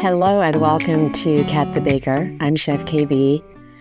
Hello and welcome to Kat the Baker. I'm Chef KB.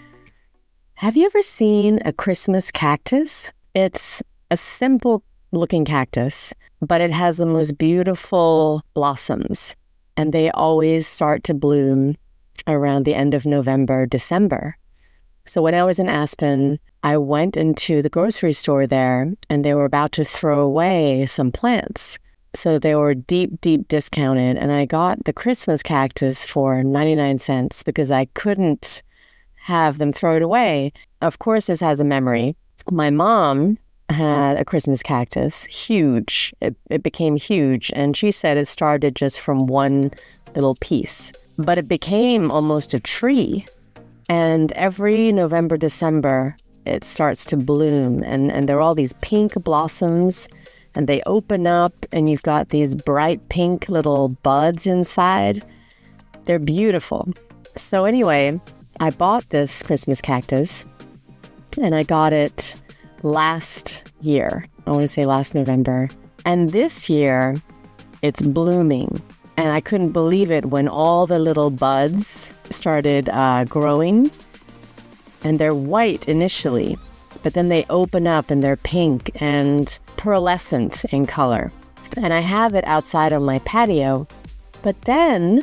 Have you ever seen a Christmas cactus? It's a simple looking cactus, but it has the most beautiful blossoms, and they always start to bloom around the end of November, December. So when I was in Aspen, I went into the grocery store there and they were about to throw away some plants. So they were deep discounted, and I got the Christmas cactus for 99 cents because I couldn't have them throw it away. Of course, this has a memory. My mom had a Christmas cactus, huge. It became huge, and she said it started just from one little piece, but it became almost a tree. And every November, December, it starts to bloom, and there are all these pink blossoms, and they open up, and you've got these bright pink little buds inside. They're beautiful. So anyway, I bought this Christmas cactus, and I got it last year. I want to say last November. And this year, it's blooming. And I couldn't believe it when all the little buds started growing. And they're white initially, but then they open up and they're pink and pearlescent in color. And I have it outside on my patio. But then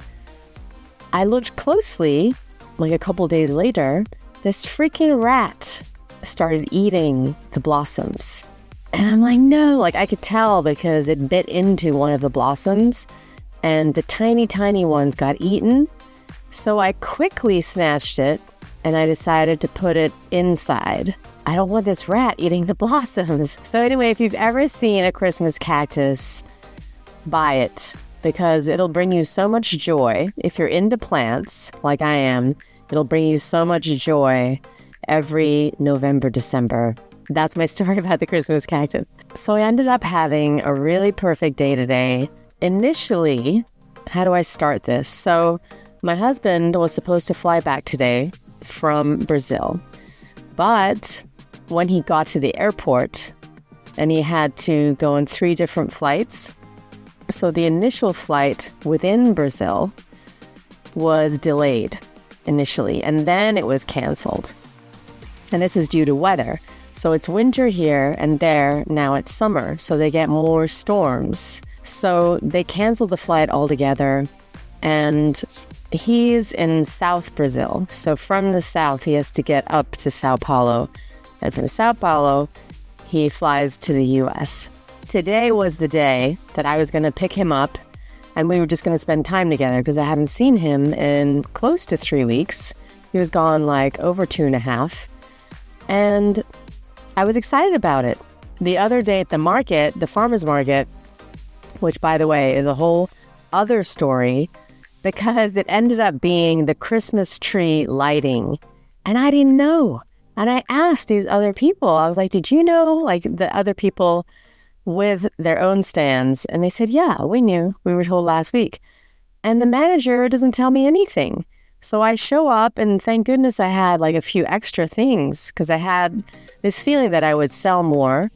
I looked closely, like a couple days later, this freaking rat started eating the blossoms. And I'm like, no, like I could tell because it bit into one of the blossoms and the tiny ones got eaten. So I quickly snatched it and I decided to put it inside. I don't want this rat eating the blossoms. So anyway, if you've ever seen a Christmas cactus, buy it because it'll bring you so much joy. If you're into plants, like I am, it'll bring you so much joy every November, December. That's my story about the Christmas cactus. So I ended up having a really perfect day today. Initially, how do I start this? So my husband was supposed to fly back today from Brazil, but when he got to the airport and he had to go on 3 different flights, so the initial flight within Brazil was delayed initially, and then it was canceled. And this was due to weather. So it's winter here and there, now it's summer, so they get more storms. So they canceled the flight altogether, and he's in South Brazil. So from the south, he has to get up to Sao Paulo. And from Sao Paulo, he flies to the U.S. Today was the day that I was going to pick him up, and we were just going to spend time together because I haven't seen him in close to 3 weeks. He was gone like over 2.5. And I was excited about it. The other day at the market, the farmer's market, which by the way is a whole other story because it ended up being the Christmas tree lighting. And I didn't know. And I asked these other people, I was like, did you know, like the other people with their own stands? And they said, yeah, we knew. We were told last week. And the manager doesn't tell me anything. So I show up, and thank goodness I had like a few extra things because I had this feeling that I would sell more.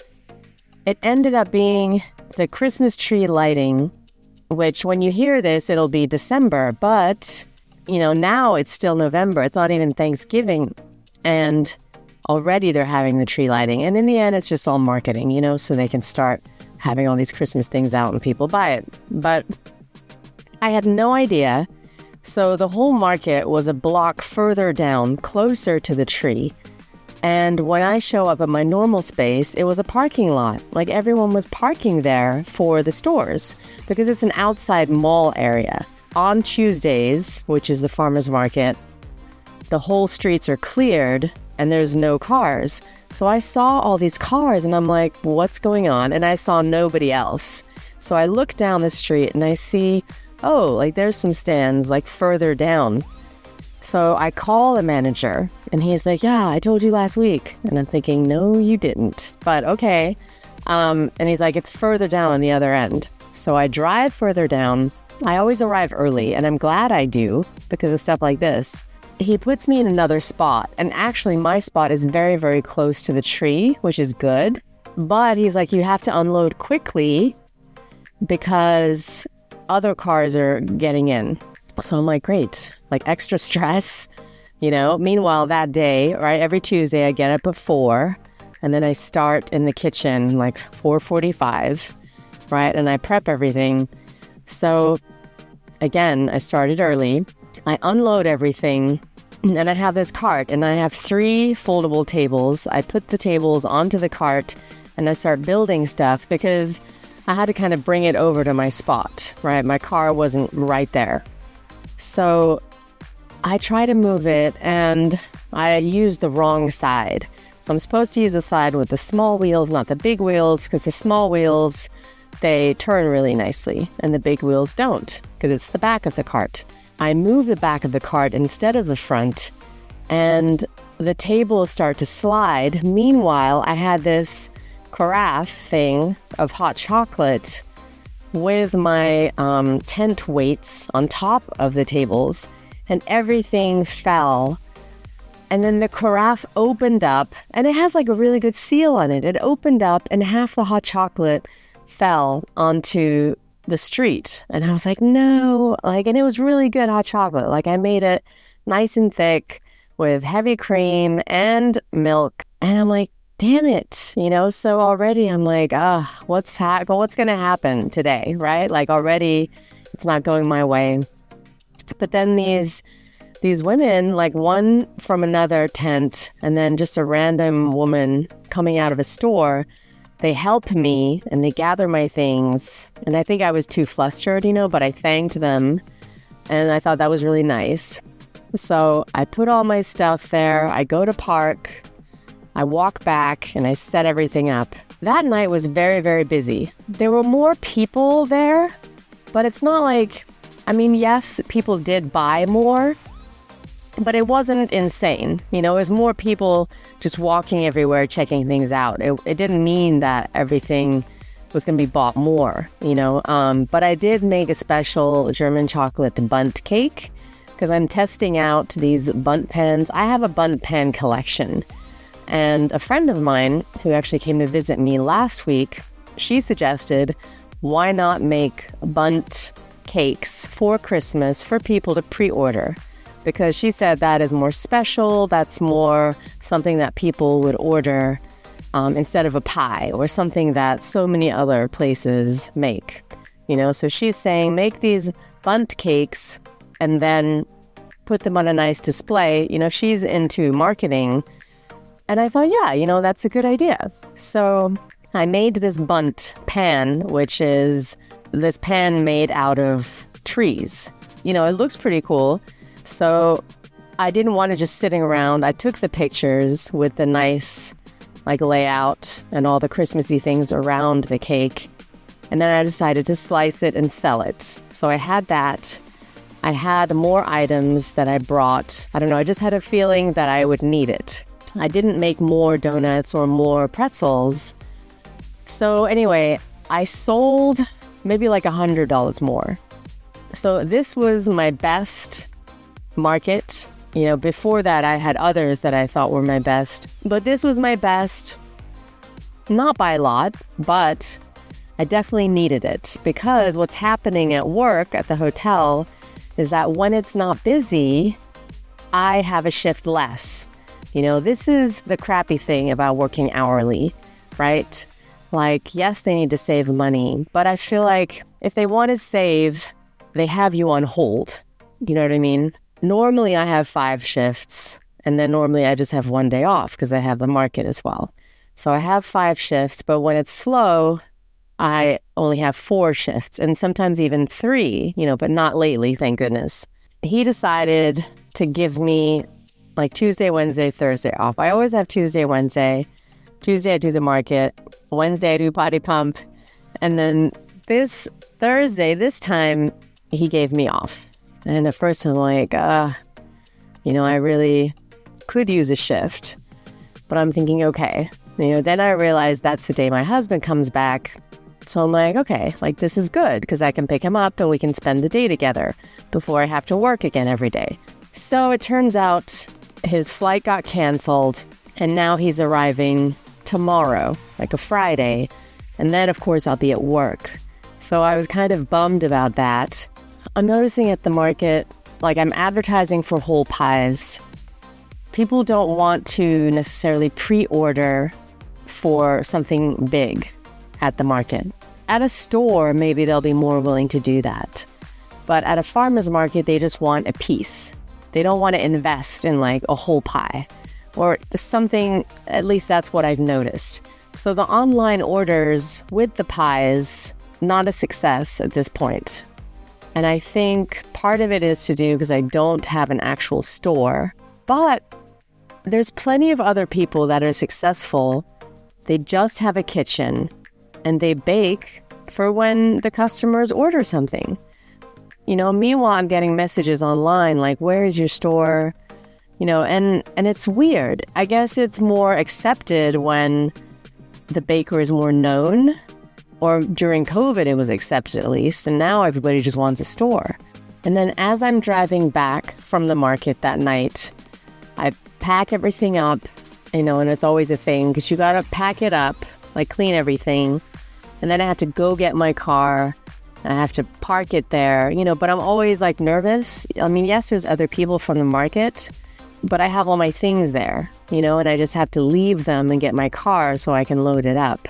It ended up being the Christmas tree lighting, which when you hear this, it'll be December. But, now it's still November. It's not even Thanksgiving. And already they're having the tree lighting. And in the end, it's just all marketing, so they can start having all these Christmas things out and people buy it. But I had no idea. So the whole market was a block further down, closer to the tree. And when I show up at my normal space, it was a parking lot. Like everyone was parking there for the stores because it's an outside mall area. On Tuesdays, which is the farmer's market, the whole streets are cleared and there's no cars. So I saw all these cars and I'm like, what's going on? And I saw nobody else. So I look down the street and I see, there's some stands like further down. So I call the manager and he's like, yeah, I told you last week. And I'm thinking, no, you didn't. But okay. And he's like, it's further down on the other end. So I drive further down. I always arrive early, and I'm glad I do because of stuff like this. He puts me in another spot. And actually, my spot is very, very close to the tree, which is good. But he's like, you have to unload quickly because other cars are getting in. So I'm like, great, like extra stress, you know. Meanwhile, that day, right, every Tuesday I get up at 4 and then I start in the kitchen like 4:45, right? And I prep everything. So again, I started early. I unload everything and I have this cart and I have 3 foldable tables. I put the tables onto the cart and I start building stuff because I had to kind of bring it over to my spot, right? My car wasn't right there. So I try to move it and I use the wrong side. So I'm supposed to use the side with the small wheels, not the big wheels, because the small wheels, they turn really nicely and the big wheels don't because it's the back of the cart. I move the back of the cart instead of the front and the tables start to slide. Meanwhile, I had this carafe thing of hot chocolate with my tent weights on top of the tables and everything fell. And then the carafe opened up and it has like a really good seal on it. It opened up and half the hot chocolate fell onto the street. And I was like, no, like, and it was really good hot chocolate. Like I made it nice and thick with heavy cream and milk. And I'm like, damn it, you know? So already I'm like, what's going to happen today, right? Like already it's not going my way. But then these women, like one from another tent and then just a random woman coming out of a store, they help me and they gather my things. And I think I was too flustered, you know, but I thanked them and I thought that was really nice. So I put all my stuff there. I go to park. I walk back and I set everything up. That night was very, very busy. There were more people there, but it's not like, I mean, yes, people did buy more, but it wasn't insane. You know, it was more people just walking everywhere, checking things out. It didn't mean that everything was going to be bought more, you know. But I did make a special German chocolate bundt cake because I'm testing out these bundt pans. I have a bundt pan collection. And a friend of mine who actually came to visit me last week, she suggested, why not make bundt cakes for Christmas for people to pre-order? Because she said that is more special. That's more something that people would order instead of a pie or something that so many other places make. You know, so she's saying make these bundt cakes and then put them on a nice display. You know, she's into marketing. And I thought, yeah, you know, that's a good idea. So I made this bundt pan, which is this pan made out of trees. You know, it looks pretty cool. So I didn't want to just sitting around. I took the pictures with the nice like layout and all the Christmassy things around the cake. And then I decided to slice it and sell it. So I had that. I had more items that I brought. I don't know, I just had a feeling that I would need it. I didn't make more donuts or more pretzels. So anyway, I sold maybe like $100 more. So this was my best market. You know, before that I had others that I thought were my best, but this was my best, not by a lot, but I definitely needed it because what's happening at work at the hotel is that when it's not busy, I have a shift less. You know, this is the crappy thing about working hourly, right? Like, yes, they need to save money, but I feel like if they want to save, they have you on hold. You know what I mean? Normally I have 5 shifts and then normally I just have 1 day off because I have the market as well. So I have 5 shifts, but when it's slow, I only have 4 shifts and sometimes even 3, you know, but not lately, thank goodness. He decided to give me like Tuesday, Wednesday, Thursday off. I always have Tuesday, Wednesday. Tuesday I do the market. Wednesday I do Body Pump. And then this Thursday, this time, he gave me off. And at first I'm like, you know, I really could use a shift. But I'm thinking, okay. You know, then I realized that's the day my husband comes back. So I'm like, okay, like this is good because I can pick him up and we can spend the day together before I have to work again every day. So it turns out his flight got canceled and now he's arriving tomorrow, like a Friday. And then, of course, I'll be at work. So I was kind of bummed about that. I'm noticing at the market, like I'm advertising for whole pies. People don't want to necessarily pre-order for something big at the market. At a store, maybe they'll be more willing to do that. But at a farmer's market, they just want a piece. They don't want to invest in like a whole pie or something. At least that's what I've noticed. So the online orders with the pies, not a success at this point. And I think part of it is to do because I don't have an actual store. But there's plenty of other people that are successful. They just have a kitchen and they bake for when the customers order something. You know, meanwhile, I'm getting messages online like, where is your store? You know, and it's weird. I guess it's more accepted when the baker is more known, or during COVID, it was accepted at least. And now everybody just wants a store. And then as I'm driving back from the market that night, I pack everything up, you know, and it's always a thing because you got to pack it up, like clean everything. And then I have to go get my car. I have to park it there, you know, but I'm always like nervous. I mean, yes, there's other people from the market, but I have all my things there, you know, and I just have to leave them and get my car so I can load it up.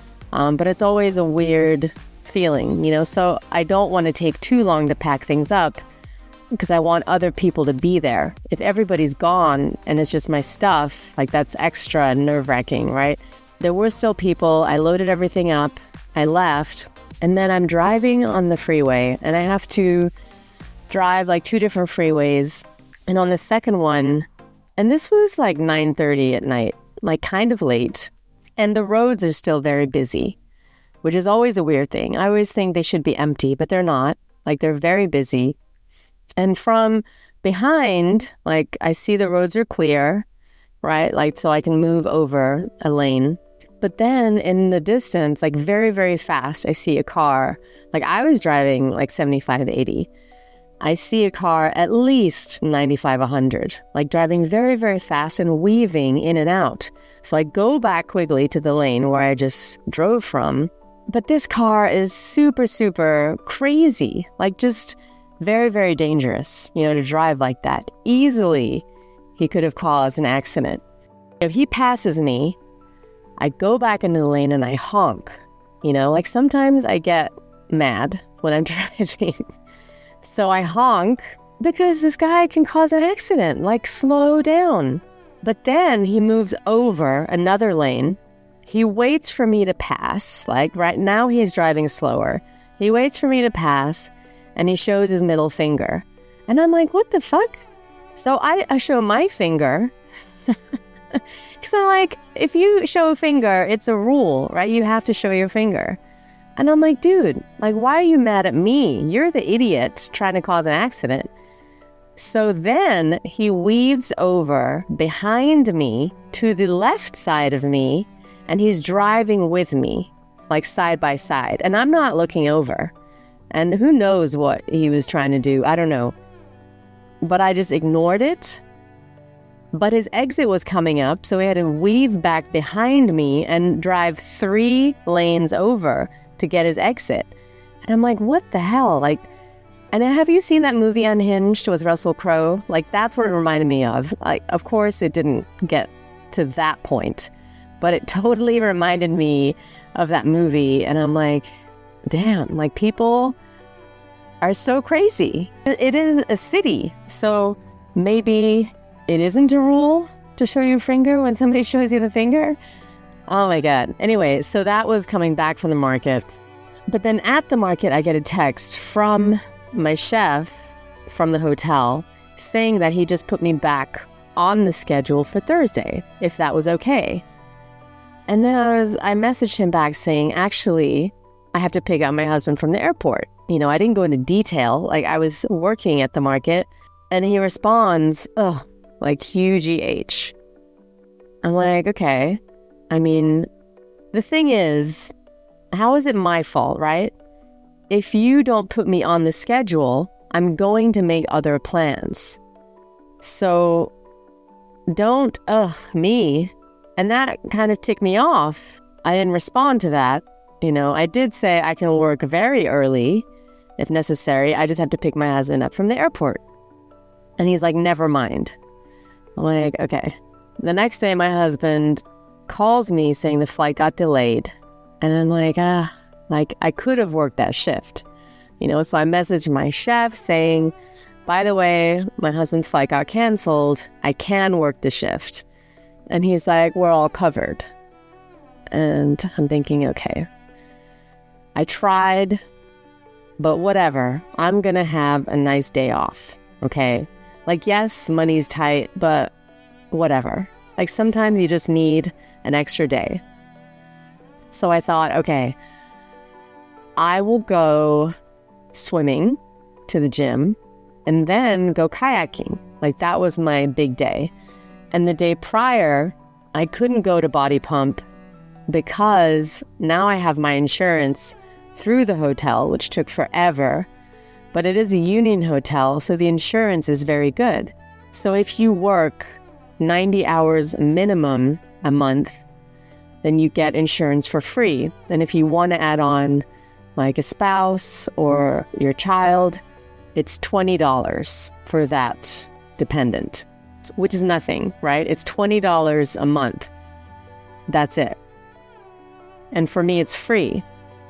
But it's always a weird feeling, you know, so I don't want to take too long to pack things up because I want other people to be there. If everybody's gone and it's just my stuff, like that's extra nerve-wracking, right? There were still people. I loaded everything up. I left. And then I'm driving on the freeway and I have to drive like 2 different freeways. And on the second one, and this was like 9:30 at night, like kind of late. And the roads are still very busy, which is always a weird thing. I always think they should be empty, but they're not. Like they're very busy. And from behind, like I see the roads are clear, right? Like so I can move over a lane. But then in the distance, like very, very fast, I see a car. Like I was driving like 75 to 80. I see a car at least 95, 100, like driving very, very fast and weaving in and out. So I go back quickly to the lane where I just drove from. But this car is super, super crazy, like just very, very dangerous, you know, to drive like that. Easily, he could have caused an accident. If he passes me, I go back into the lane and I honk, you know, like sometimes I get mad when I'm driving. So I honk because this guy can cause an accident, like slow down. But then he moves over another lane. He waits for me to pass, like right now he's driving slower. He waits for me to pass and he shows his middle finger. And I'm like, what the fuck? So I show my finger. Because I'm like, if you show a finger, it's a rule, right? You have to show your finger. And I'm like, dude, like, why are you mad at me? You're the idiot trying to cause an accident. So then he weaves over behind me to the left side of me, and he's driving with me, like side by side. And I'm not looking over. And who knows what he was trying to do? I don't know. But I just ignored it. But his exit was coming up, so he had to weave back behind me and drive 3 lanes over to get his exit. And I'm like, what the hell? Like, and have you seen that movie Unhinged with Russell Crowe? Like, that's what it reminded me of. Like, of course, it didn't get to that point, but it totally reminded me of that movie. And I'm like, damn, like people are so crazy. It is a city, so maybe it isn't a rule to show your finger when somebody shows you the finger. Oh my God. Anyway, so that was coming back from the market. But then at the market, I get a text from my chef from the hotel saying that he just put me back on the schedule for Thursday, if that was okay. And then I messaged him back saying, actually, I have to pick up my husband from the airport. You know, I didn't go into detail. Like I was working at the market. And he responds, oh, like huge EH. I'm like, okay. I mean, the thing is, how is it my fault, right? If you don't put me on the schedule, I'm going to make other plans. So don't, me. And that kind of ticked me off. I didn't respond to that. You know, I did say I can work very early if necessary. I just have to pick my husband up from the airport. And he's like, never mind. I'm like, okay. The next day, my husband calls me saying the flight got delayed. And I'm like, I could have worked that shift. So I messaged my chef saying, by the way, my husband's flight got canceled. I can work the shift. And he's like, we're all covered. And I'm thinking, okay, I tried, but whatever. I'm going to have a nice day off, okay? Like, yes, money's tight, but whatever. Like, sometimes you just need an extra day. So I thought, okay, I will go swimming to the gym and then go kayaking. Like, that was my big day. And the day prior, I couldn't go to Body Pump because now I have my insurance through the hotel, which took forever. But it is a union hotel, so the insurance is very good. So if you work 90 hours minimum a month, then you get insurance for free. And if you want to add on like a spouse or your child, it's $20 for that dependent, which is nothing, right? It's $20 a month. That's it. And for me, it's free.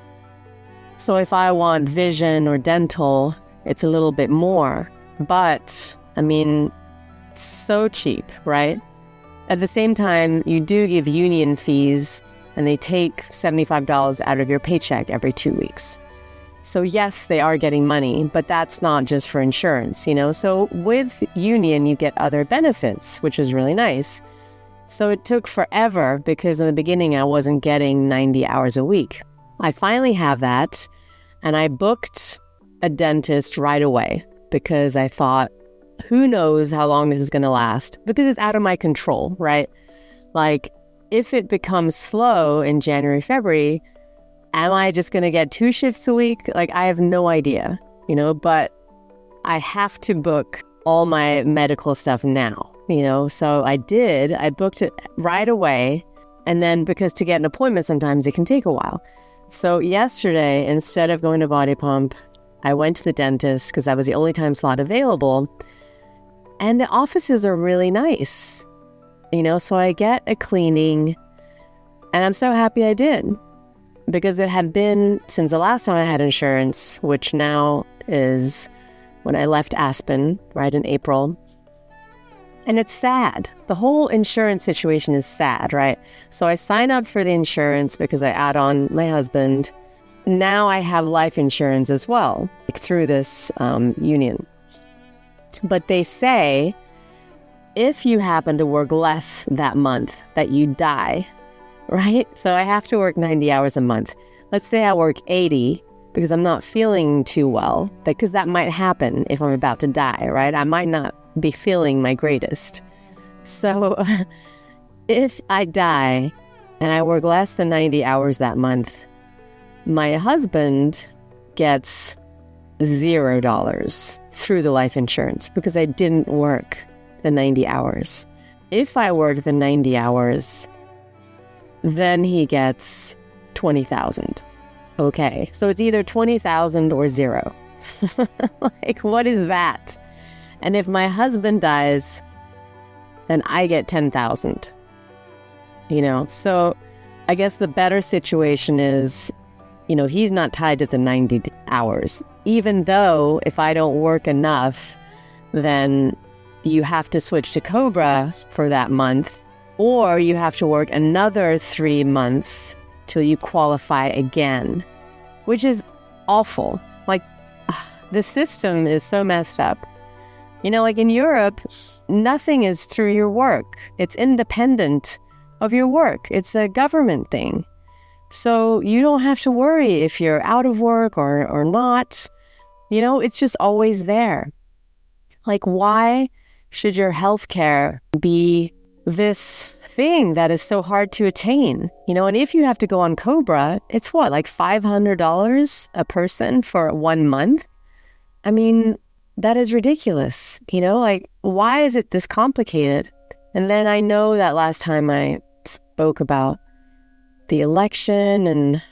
So if I want vision or dental, it's a little bit more. But, I mean, it's so cheap, right? At the same time, you do give union fees, and they take $75 out of your paycheck every 2 weeks. So yes, they are getting money, but that's not just for insurance, So with union, you get other benefits, which is really nice. So it took forever because in the beginning, I wasn't getting 90 hours a week. I finally have that, and I booked a dentist right away because I thought, who knows how long this is going to last, because it's out of my control, right? Like, if it becomes slow in January, February, am I just going to get 2 shifts a week? Like, I have no idea, but I have to book all my medical stuff now, So I did. I booked it right away. And then because to get an appointment, sometimes it can take a while. So yesterday, instead of going to Body Pump, I went to the dentist because that was the only time slot available. And the offices are really nice, so I get a cleaning, and I'm so happy I did, because it had been since the last time I had insurance, which now is when I left Aspen, right in April. And it's sad. The whole insurance situation is sad, right? So I sign up for the insurance because I add on my husband. Now I have life insurance as well, like through this union. But they say, if you happen to work less that month, that you die, right? So I have to work 90 hours a month. Let's say I work 80 because I'm not feeling too well, because that might happen if I'm about to die, right? I might not be feeling my greatest. So if I die and I work less than 90 hours that month, my husband gets $0 through the life insurance because I didn't work the 90 hours. If I work the 90 hours, then he gets 20,000. Okay, so it's either 20,000 or 0. Like, what is that? And if my husband dies, then I get 10,000. So I guess the better situation is, he's not tied to the 90 hours. Even though if I don't work enough, then you have to switch to Cobra for that month, or you have to work another 3 months till you qualify again, which is awful. Like, the system is so messed up. Like in Europe, nothing is through your work. It's independent of your work. It's a government thing. So you don't have to worry if you're out of work or not. It's just always there. Like, why should your healthcare be this thing that is so hard to attain? And if you have to go on Cobra, it's what, like $500 a person for 1 month? I mean, that is ridiculous. Like, why is it this complicated? And then I know that last time I spoke about the election and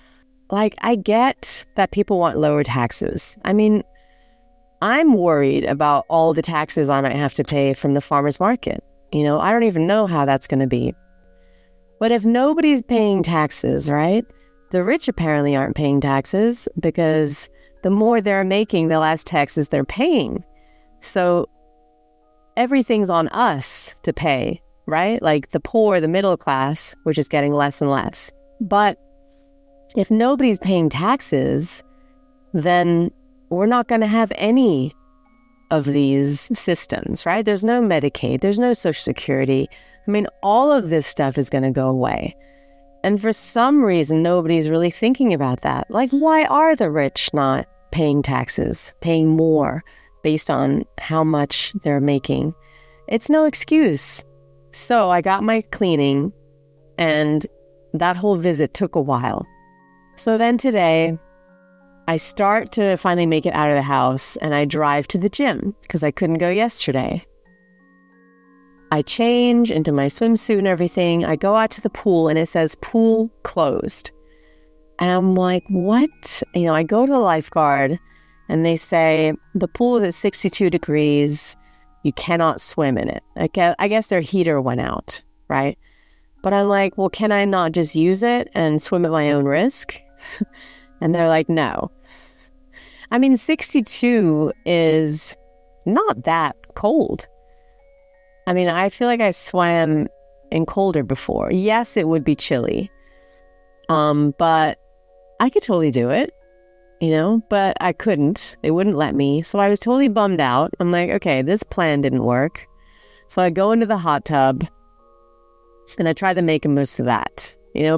like, I get that people want lower taxes. I mean, I'm worried about all the taxes I might have to pay from the farmer's market. I don't even know how that's going to be. But if nobody's paying taxes, right? The rich apparently aren't paying taxes because the more they're making, the less taxes they're paying. So everything's on us to pay, right? Like the poor, the middle class, which is getting less and less. But if nobody's paying taxes, then we're not going to have any of these systems, right? There's no Medicaid, there's no Social Security. I mean, all of this stuff is going to go away. And for some reason, nobody's really thinking about that. Like, why are the rich not paying taxes, paying more based on how much they're making? It's no excuse. So I got my cleaning, and that whole visit took a while. So then today, I start to finally make it out of the house, and I drive to the gym because I couldn't go yesterday. I change into my swimsuit and everything. I go out to the pool, and it says pool closed. And I'm like, what? I go to the lifeguard, and they say, the pool is at 62 degrees. You cannot swim in it. I guess their heater went out, right? But I'm like, well, can I not just use it and swim at my own risk? And they're like, no. I mean, 62 is not that cold. I mean, I feel like I swam in colder before. Yes, it would be chilly. But I could totally do it, but I couldn't. They wouldn't let me. So I was totally bummed out. I'm like, okay, this plan didn't work. So I go into the hot tub and I try to make the most of that,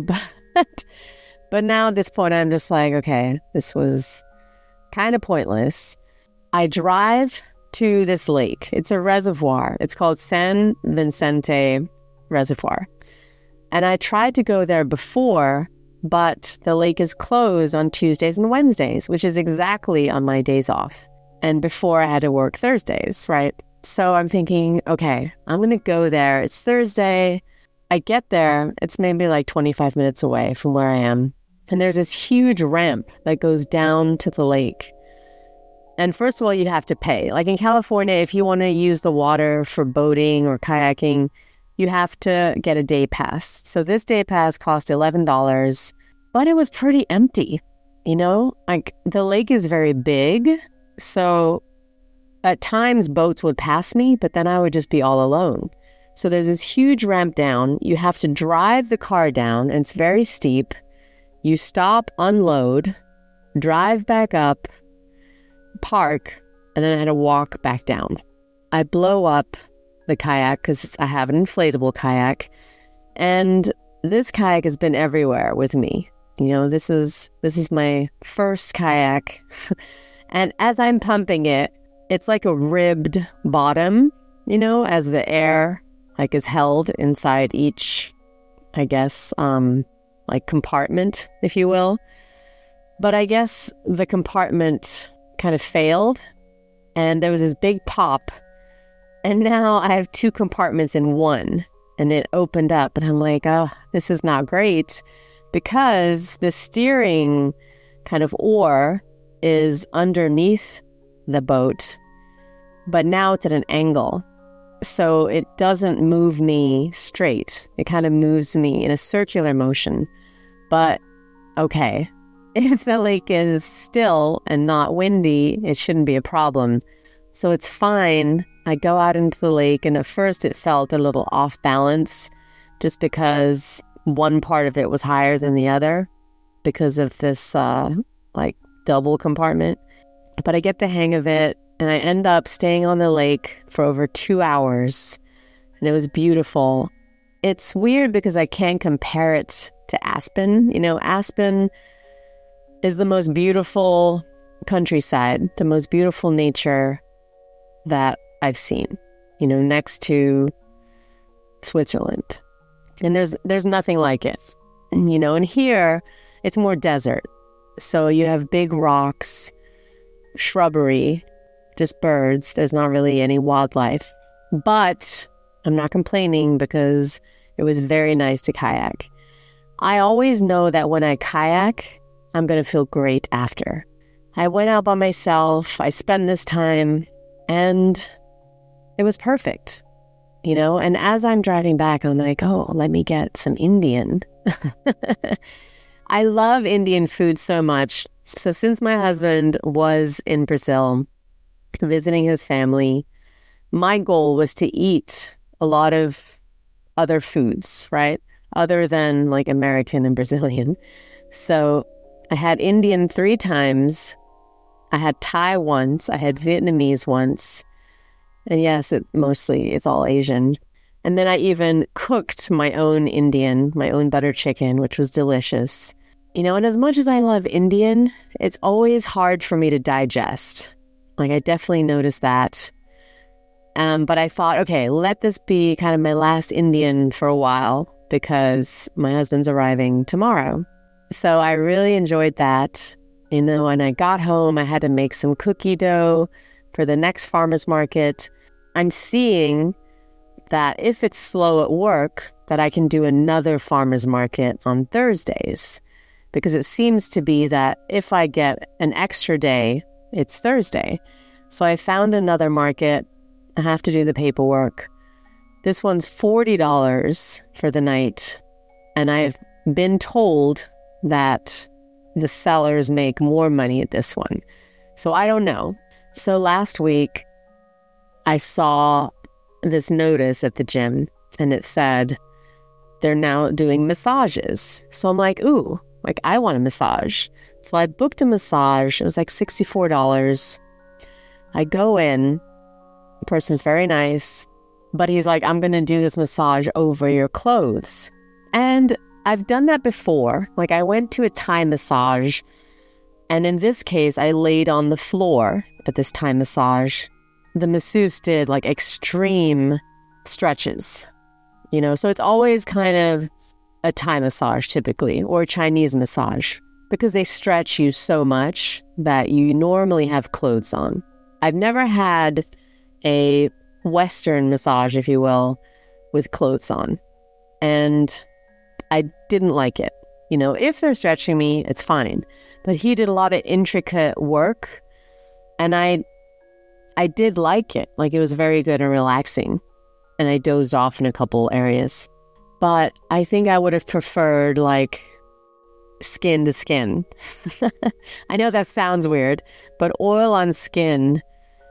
but now at this point, I'm just like, okay, this was kind of pointless. I drive to this lake. It's a reservoir. It's called San Vicente Reservoir. And I tried to go there before, but the lake is closed on Tuesdays and Wednesdays, which is exactly on my days off. And before I had to work Thursdays, right? So I'm thinking, okay, I'm going to go there. It's Thursday. I get there. It's maybe like 25 minutes away from where I am. And there's this huge ramp that goes down to the lake. And first of all, you have to pay. Like in California, if you want to use the water for boating or kayaking, you have to get a day pass. So this day pass cost $11, but it was pretty empty. Like the lake is very big. So at times boats would pass me, but then I would just be all alone. So there's this huge ramp down. You have to drive the car down, and it's very steep. You stop, unload, drive back up, park, and then I had to walk back down. I blow up the kayak because I have an inflatable kayak, and this kayak has been everywhere with me. This is my first kayak, and as I'm pumping it, it's like a ribbed bottom, as the air is held inside each, I guess, compartment, if you will. But I guess the compartment kind of failed, and there was this big pop, and now I have two compartments in one, and it opened up, and I'm like, oh, this is not great, because the steering kind of oar is underneath the boat, but now it's at an angle. So it doesn't move me straight. It kind of moves me in a circular motion. But okay, if the lake is still and not windy, it shouldn't be a problem. So it's fine. I go out into the lake, and at first it felt a little off balance just because one part of it was higher than the other because of this double compartment. But I get the hang of it. And I end up staying on the lake for over 2 hours. And it was beautiful. It's weird because I can't compare it to Aspen. Aspen is the most beautiful countryside, the most beautiful nature that I've seen, next to Switzerland. And there's nothing like it, and here it's more desert. So you have big rocks, shrubbery, just birds. There's not really any wildlife, but I'm not complaining because it was very nice to kayak. I always know that when I kayak, I'm going to feel great after. I went out by myself. I spent this time and it was perfect, And as I'm driving back, I'm like, oh, let me get some Indian. I love Indian food so much. So since my husband was in Brazil visiting his family, my goal was to eat a lot of other foods, right? Other than like American and Brazilian. So I had Indian 3 times. I had Thai once. I had Vietnamese once. And yes, it's all Asian. And then I even cooked my own Indian, my own butter chicken, which was delicious. And as much as I love Indian, it's always hard for me to digest. Like, I definitely noticed that. But I thought, okay, let this be kind of my last Indian for a while because my husband's arriving tomorrow. So I really enjoyed that. When I got home, I had to make some cookie dough for the next farmer's market. I'm seeing that if it's slow at work, that I can do another farmer's market on Thursdays. Because it seems to be that if I get an extra day, it's Thursday. So I found another market. I have to do the paperwork. This one's $40 for the night. And I've been told that the sellers make more money at this one. So I don't know. So last week, I saw this notice at the gym and it said they're now doing massages. So I'm like, ooh, like I want a massage. So I booked a massage. It was like $64. I go in. The person's very nice, but he's like, I'm going to do this massage over your clothes. And I've done that before. Like I went to a Thai massage, and in this case, I laid on the floor at this Thai massage. The masseuse did like extreme stretches, so it's always kind of a Thai massage typically, or a Chinese massage, because they stretch you so much that you normally have clothes on. I've never had a Western massage, if you will, with clothes on. And I didn't like it. If they're stretching me, it's fine. But he did a lot of intricate work, and I did like it. Like, it was very good and relaxing. And I dozed off in a couple areas. But I think I would have preferred, like, skin to skin. I know that sounds weird, but oil on skin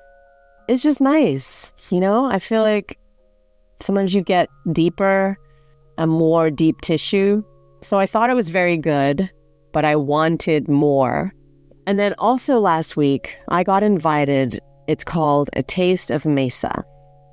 is just nice. I feel like sometimes you get deeper and more deep tissue. So I thought it was very good, but I wanted more. And then also last week, I got invited. It's called A Taste of Mesa,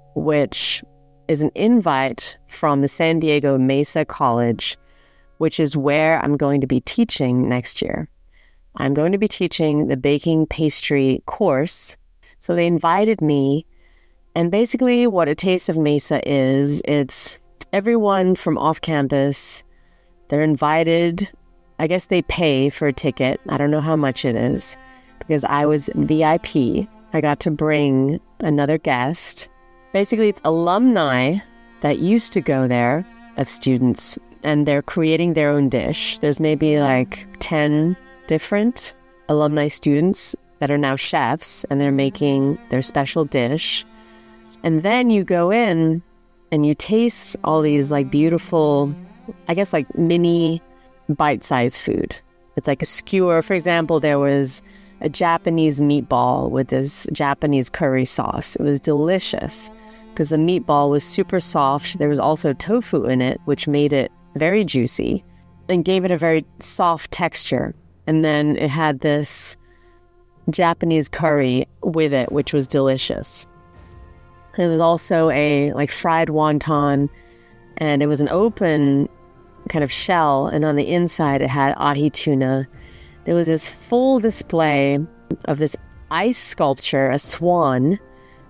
which is an invite from the San Diego Mesa College, which is where I'm going to be teaching next year. I'm going to be teaching the baking pastry course. So they invited me, and basically what A Taste of Mesa is, it's everyone from off campus. They're invited. I guess they pay for a ticket. I don't know how much it is, because I was VIP. I got to bring another guest. Basically, it's alumni that used to go there, of students, and they're creating their own dish. There's maybe like 10 different alumni students that are now chefs, and they're making their special dish. And then you go in and you taste all these like beautiful, I guess like mini bite-sized food. It's like a skewer. For example, there was a Japanese meatball with this Japanese curry sauce. It was delicious because the meatball was super soft. There was also tofu in it, which made it very juicy and gave it a very soft texture. And then it had this Japanese curry with it, which was delicious. There was also a like fried wonton, and it was an open kind of shell, and on the inside it had ahi tuna. There was this full display of this ice sculpture, a swan,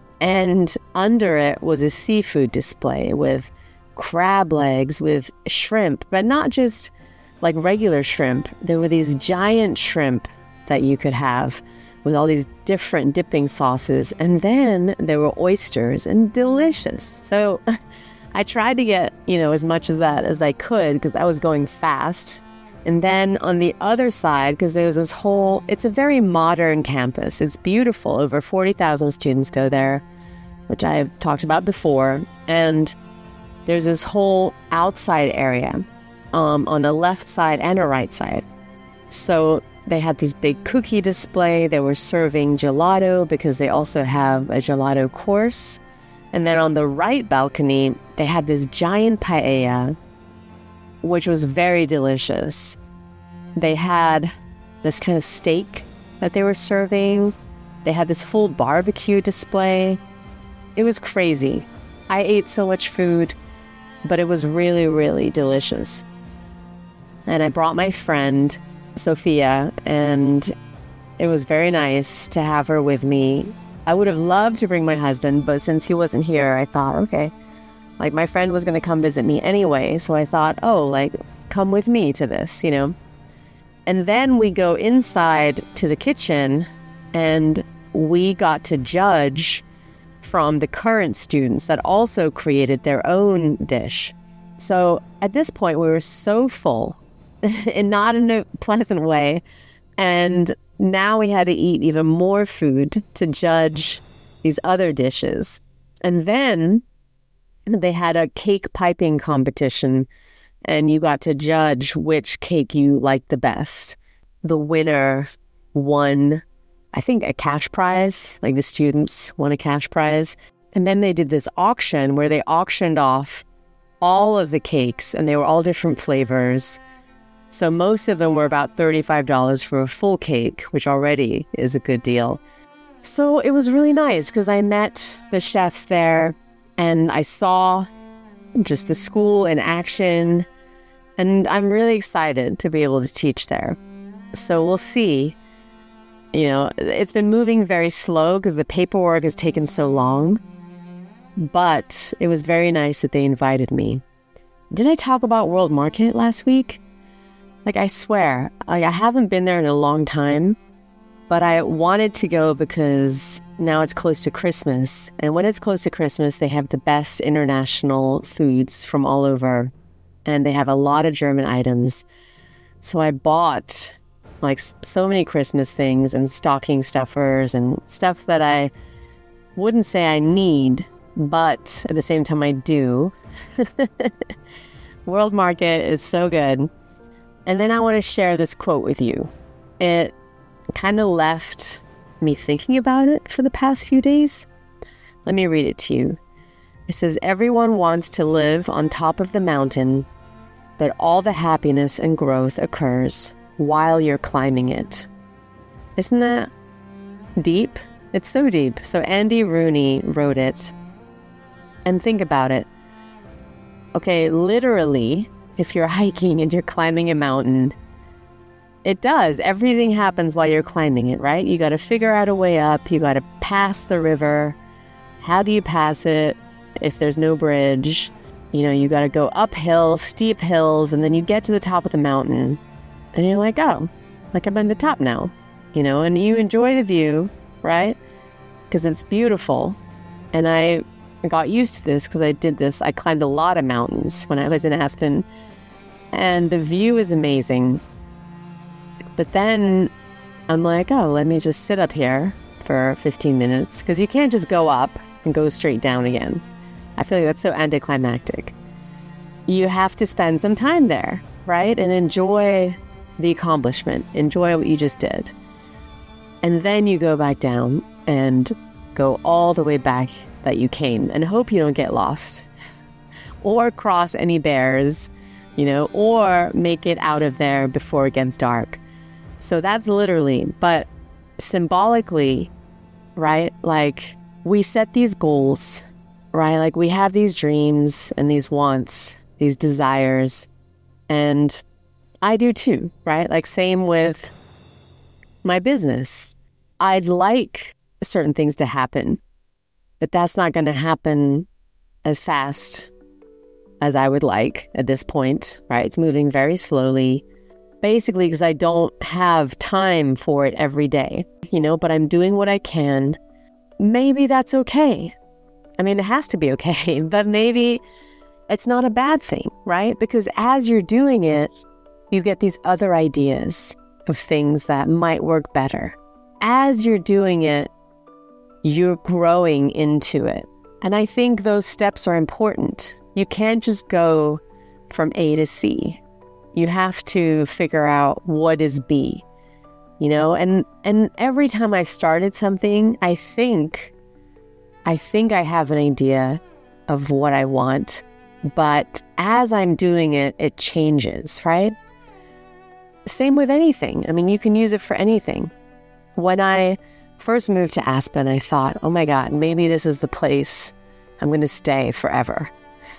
and under it was a seafood display with crab legs, with shrimp, but not just like regular shrimp. There were these giant shrimp that you could have with all these different dipping sauces. And then there were oysters, and delicious. So I tried to get, as much as that as I could, because I was going fast. And then on the other side, because there's this whole, it's a very modern campus. It's beautiful. Over 40,000 students go there, which I've talked about before. And there's this whole outside area on a left side and a right side. So they had this big cookie display. They were serving gelato because they also have a gelato course. And then on the right balcony, they had this giant paella, which was very delicious. They had this kind of steak that they were serving. They had this full barbecue display. It was crazy. I ate so much food, but it was really, really delicious. And I brought my friend, Sophia, and it was very nice to have her with me. I would have loved to bring my husband, but since he wasn't here, I thought, okay, like my friend was going to come visit me anyway. So I thought, oh, like come with me to this, you know? And then we go inside to the kitchen and we got to judge from the current students that also created their own dish. So at this point, we were so full and not in a pleasant way. And now we had to eat even more food to judge these other dishes. And then they had a cake piping competition, and you got to judge which cake you liked the best. The winner won, I think, a cash prize, like the students won a cash prize. And then they did this auction where they auctioned off all of the cakes, and they were all different flavors. So most of them were about $35 for a full cake, which already is a good deal. So it was really nice because I met the chefs there and I saw just the school in action. And I'm really excited to be able to teach there. So we'll see. You know, it's been moving very slow because the paperwork has taken so long. But it was very nice that they invited me. Did I talk about World Market last week? Like, I swear, I haven't been there in a long time, but I wanted to go because now it's close to Christmas. And when it's close to Christmas, they have the best international foods from all over. And they have a lot of German items. So I bought like so many Christmas things and stocking stuffers and stuff that I wouldn't say I need, but at the same time I do. World Market is so good. And then I want to share this quote with you. It kind of left me thinking about it for the past few days. Let me read it to you. It says, "Everyone wants to live on top of the mountain, but all the happiness and growth occurs while you're climbing it." Isn't that deep? It's so deep. So Andy Rooney wrote it. And think about it. Okay, literally, if you're hiking and you're climbing a mountain, it does. Everything happens while you're climbing it, right? You got to figure out a way up. You got to pass the river. How do you pass it if there's no bridge? You know, you got to go uphill, steep hills, and then you get to the top of the mountain. And you're like, oh, like I'm on the top now, you know, and you enjoy the view, right? Because it's beautiful. And I got used to this because I did this. I climbed a lot of mountains when I was in Aspen, and the view is amazing. But then I'm like, oh, let me just sit up here for 15 minutes because you can't just go up and go straight down again. I feel like that's so anticlimactic. You have to spend some time there, right? And enjoy the accomplishment. Enjoy what you just did. And then you go back down and go all the way back that you came and hope you don't get lost or cross any bears, you know, or make it out of there before it gets dark. So that's literally, but symbolically, right? Like we set these goals, right? Like we have these dreams and these wants, these desires, and I do too, right? Like same with my business. I'd like certain things to happen, but that's not going to happen as fast as I would like at this point, right? It's moving very slowly, basically because I don't have time for it every day, you know, but I'm doing what I can. Maybe that's okay. I mean, it has to be okay, but maybe it's not a bad thing, right? Because as you're doing it, you get these other ideas of things that might work better. As you're doing it, you're growing into it. And I think those steps are important. You can't just go from A to C. You have to figure out what is B, and every time I've started something, I think I have an idea of what I want, but as I'm doing it, it changes, right? Same with anything. I mean, you can use it for anything. When I first moved to Aspen, I thought, oh my God, maybe this is the place I'm going to stay forever.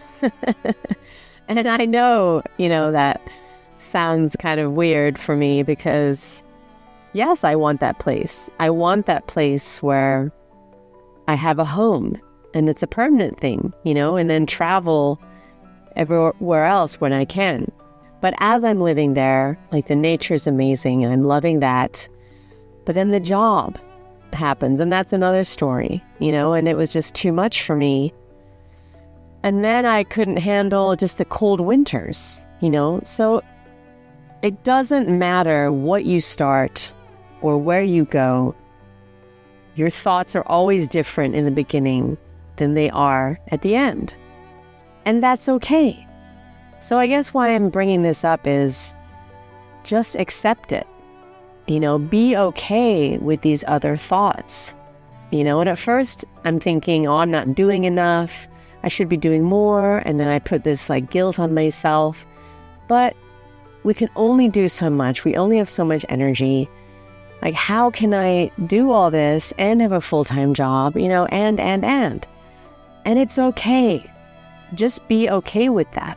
And I know, that sounds kind of weird for me because, yes, I want that place. I want that place where I have a home and it's a permanent thing, and then travel everywhere else when I can. But as I'm living there, like the nature's amazing and I'm loving that. But then the job happens and that's another story, and it was just too much for me. And then I couldn't handle just the cold winters, So it doesn't matter what you start or where you go. Your thoughts are always different in the beginning than they are at the end. And that's okay. So I guess why I'm bringing this up is just accept it. Be okay with these other thoughts. And at first I'm thinking, oh, I'm not doing enough. I should be doing more. And then I put this guilt on myself. But we can only do so much. We only have so much energy. How can I do all this and have a full-time job, and. And it's okay. Just be okay with that.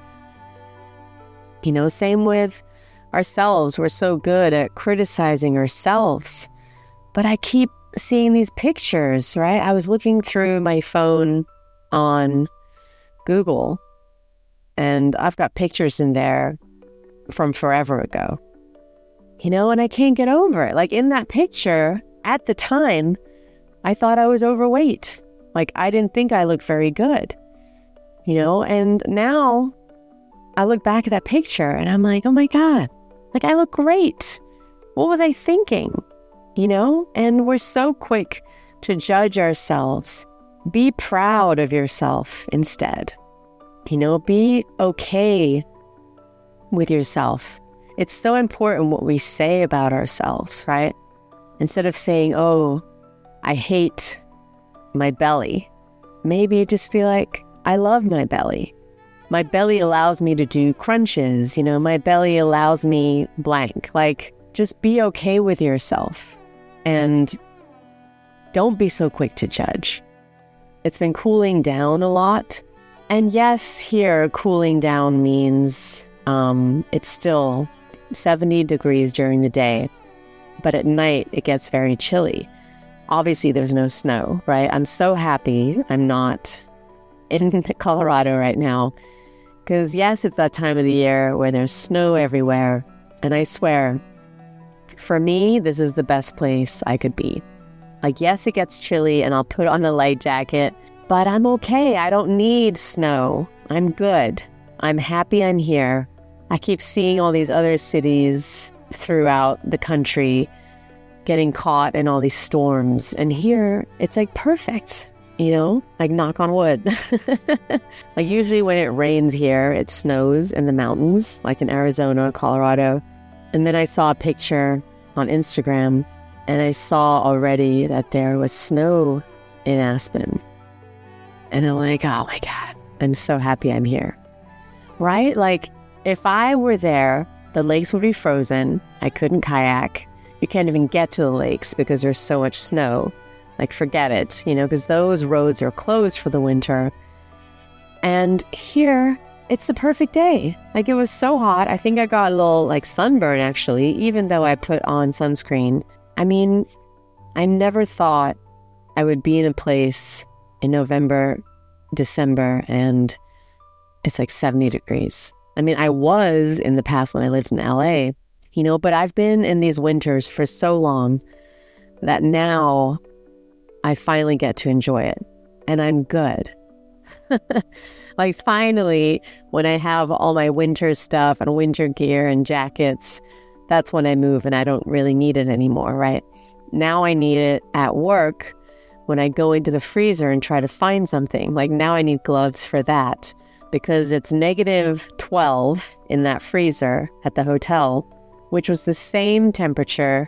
Same with ourselves. We're so good at criticizing ourselves. But I keep seeing these pictures, right? I was looking through my phone on Google, and I've got pictures in there from forever ago. And I can't get over it. In that picture, at the time, I thought I was overweight. I didn't think I looked very good. And now I look back at that picture and I'm like, oh my God, I look great. What was I thinking? And we're so quick to judge ourselves. Be proud of yourself instead. Be okay with yourself. It's so important what we say about ourselves, right? Instead of saying, oh, I hate my belly, maybe just be like, I love my belly. My belly allows me to do crunches, my belly allows me blank. Just be okay with yourself and don't be so quick to judge. It's been cooling down a lot. And yes, here cooling down means it's still 70 degrees during the day, but at night it gets very chilly. Obviously, there's no snow, right? I'm so happy I'm not in Colorado right now because, yes, it's that time of the year where there's snow everywhere. And I swear, for me, this is the best place I could be. Yes, it gets chilly and I'll put on a light jacket, but I'm okay. I don't need snow. I'm good. I'm happy I'm here. I keep seeing all these other cities throughout the country getting caught in all these storms. And here, it's perfect, knock on wood. Usually when it rains here, it snows in the mountains, in Arizona, Colorado. And then I saw a picture on Instagram and I saw already that there was snow in Aspen. And I'm like, oh my God, I'm so happy I'm here. Right? If I were there, the lakes would be frozen. I couldn't kayak. You can't even get to the lakes because there's so much snow. Forget it, because those roads are closed for the winter. And here, it's the perfect day. It was so hot. I think I got a little sunburn actually, even though I put on sunscreen. I mean, I never thought I would be in a place in November, December, and it's 70 degrees. I mean, I was in the past when I lived in LA, but I've been in these winters for so long that now I finally get to enjoy it. And I'm good. Like finally, when I have all my winter stuff and winter gear and jackets, that's when I move and I don't really need it anymore, right? Now I need it at work when I go into the freezer and try to find something. Like now I need gloves for that because it's -12 in that freezer at the hotel, which was the same temperature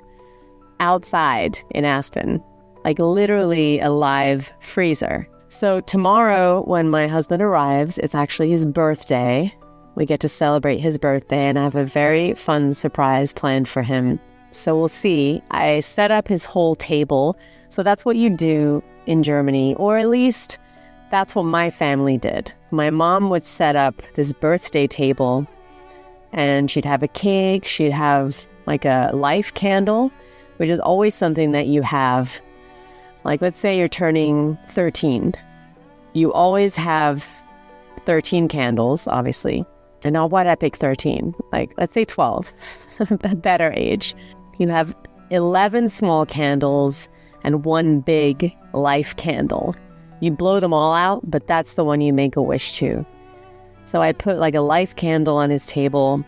outside in Aspen, like literally a live freezer. So tomorrow when my husband arrives, it's actually his birthday. We get to celebrate his birthday and I have a very fun surprise planned for him. So we'll see. I set up his whole table. So that's what you do in Germany, or at least that's what my family did. My mom would set up this birthday table and she'd have a cake. She'd have like a life candle, which is always something that you have. Like, let's say you're turning 13. You always have 13 candles, obviously. And now why did I pick 13? Like, let's say 12, a better age. You have 11 small candles and one big life candle. You blow them all out, but that's the one you make a wish to. So I put like a life candle on his table.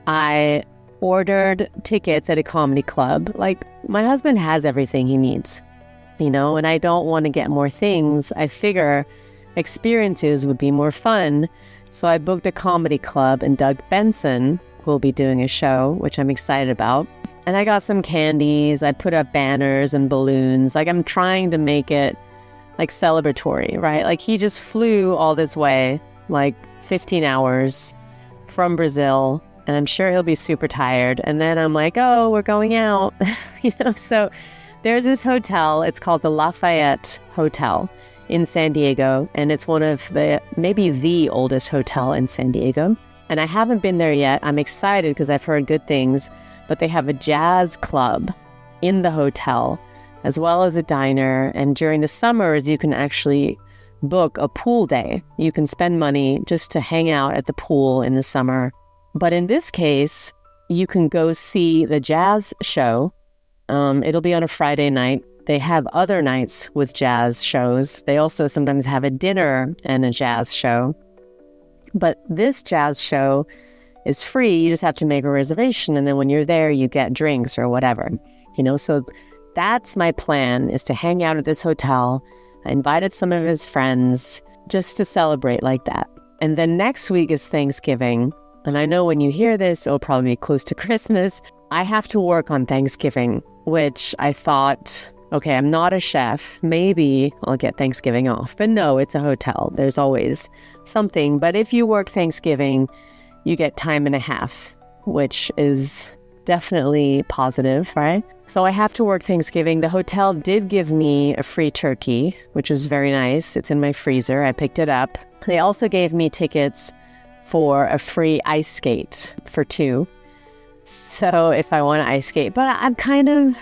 I ordered tickets at a comedy club. Like, my husband has everything he needs, you know, and I don't want to get more things. I figure experiences would be more fun. So I booked a comedy club and Doug Benson will be doing a show, which I'm excited about. And I got some candies. I put up banners and balloons. Like, I'm trying to make it like celebratory, right? Like, he just flew all this way, like 15 hours from Brazil. And I'm sure he'll be super tired. And then I'm like, oh, we're going out, you know? So there's this hotel. It's called the Lafayette Hotel in San Diego. And it's one of maybe the oldest hotel in San Diego. And I haven't been there yet. I'm excited because I've heard good things. But they have a jazz club in the hotel, as well as a diner. And during the summers, you can actually book a pool day. You can spend money just to hang out at the pool in the summer. But in this case, you can go see the jazz show. It'll be on a Friday night. They have other nights with jazz shows. They also sometimes have a dinner and a jazz show. But this jazz show is free. You just have to make a reservation. And then when you're there, you get drinks or whatever, you know? So that's my plan, is to hang out at this hotel. I invited some of his friends just to celebrate like that. And then next week is Thanksgiving. And I know when you hear this, it'll probably be close to Christmas. I have to work on Thanksgiving, which I thought, okay, I'm not a chef. Maybe I'll get Thanksgiving off. But no, it's a hotel. There's always something. But if you work Thanksgiving, you get time and a half, which is definitely positive, right? So I have to work Thanksgiving. The hotel did give me a free turkey, which is very nice. It's in my freezer. I picked it up. They also gave me tickets for a free ice skate for 2. So if I want to ice skate, but I'm kind of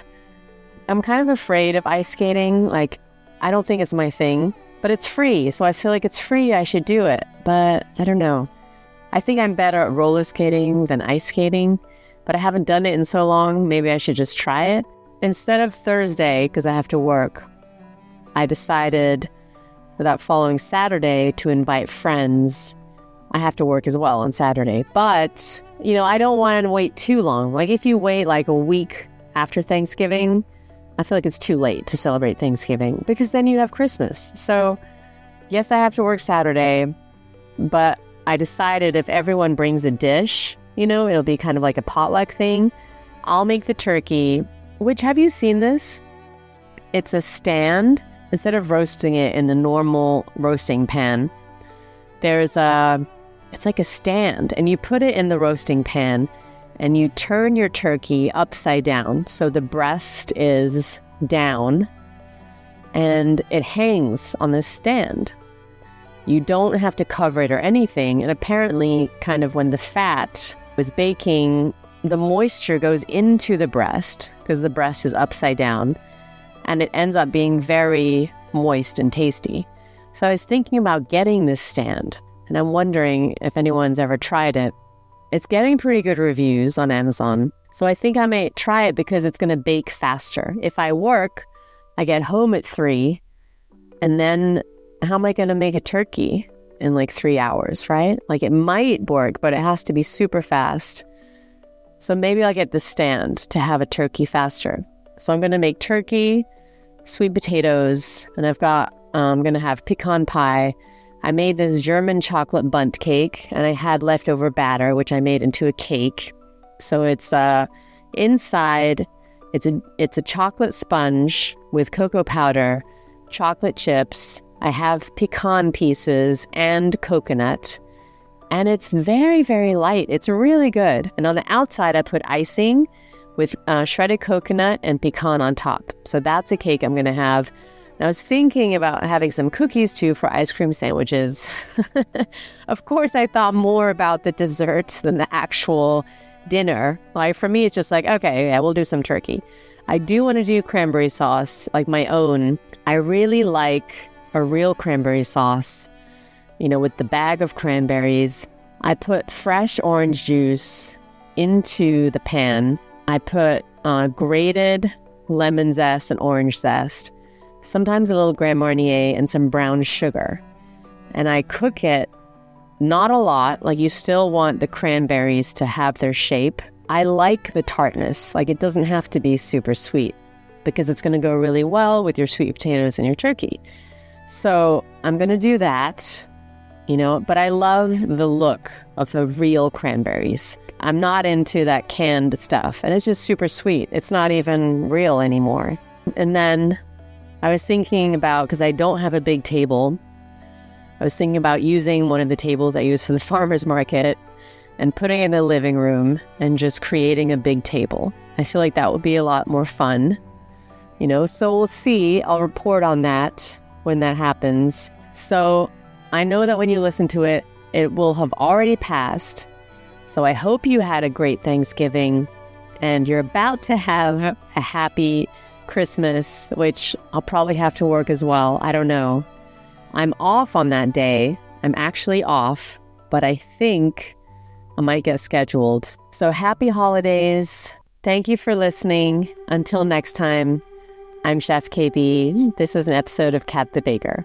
afraid of ice skating. Like, I don't think it's my thing, but it's free. So I feel like it's free. I should do it, but I don't know. I think I'm better at roller skating than ice skating, but I haven't done it in so long. Maybe I should just try it. Instead of Thursday, because I have to work, I decided for that following Saturday to invite friends. I have to work as well on Saturday. But, you know, I don't want to wait too long. Like, if you wait like a week after Thanksgiving, I feel like it's too late to celebrate Thanksgiving because then you have Christmas. So, yes, I have to work Saturday, but I decided if everyone brings a dish, you know, it'll be kind of like a potluck thing. I'll make the turkey, which, have you seen this? It's a stand. Instead of roasting it in the normal roasting pan, it's like a stand, and you put it in the roasting pan and you turn your turkey upside down. So the breast is down and it hangs on this stand. You don't have to cover it or anything. And apparently, kind of when the fat was baking, the moisture goes into the breast because the breast is upside down, and it ends up being very moist and tasty. So I was thinking about getting this stand, and I'm wondering if anyone's ever tried it. It's getting pretty good reviews on Amazon. So I think I may try it because it's going to bake faster. If I work, I get home at 3, and then how am I going to make a turkey in like 3 hours, right? Like it might work, but it has to be super fast. So maybe I'll get the stand to have a turkey faster. So I'm going to make turkey, sweet potatoes, and I'm going to have pecan pie. I made this German chocolate bundt cake, and I had leftover batter, which I made into a cake. So it's inside, it's a chocolate sponge with cocoa powder, chocolate chips. I have pecan pieces and coconut, and it's very, very light. It's really good. And on the outside, I put icing with shredded coconut and pecan on top. So that's a cake I'm going to have. And I was thinking about having some cookies too for ice cream sandwiches. Of course, I thought more about the dessert than the actual dinner. Like for me, it's just like, okay, yeah, we'll do some turkey. I do want to do cranberry sauce, like my own. I really like a real cranberry sauce, with the bag of cranberries. I put fresh orange juice into the pan. I put grated lemon zest and orange zest, sometimes a little Grand Marnier and some brown sugar. And I cook it, not a lot, like you still want the cranberries to have their shape. I like the tartness, like it doesn't have to be super sweet because it's going to go really well with your sweet potatoes and your turkey. So I'm going to do that, but I love the look of the real cranberries. I'm not into that canned stuff, and it's just super sweet. It's not even real anymore. And then I was thinking about, because I don't have a big table, I was thinking about using one of the tables I use for the farmer's market and putting it in the living room and just creating a big table. I feel like that would be a lot more fun, so we'll see. I'll report on that when that happens. So I know that when you listen to it, it will have already passed. So I hope you had a great Thanksgiving and you're about to have a happy Christmas, which I'll probably have to work as well. I don't know. I'm off on that day. I'm actually off, but I think I might get scheduled. So happy holidays. Thank you for listening. Until next time, I'm Chef KB. This is an episode of Kat the Baker.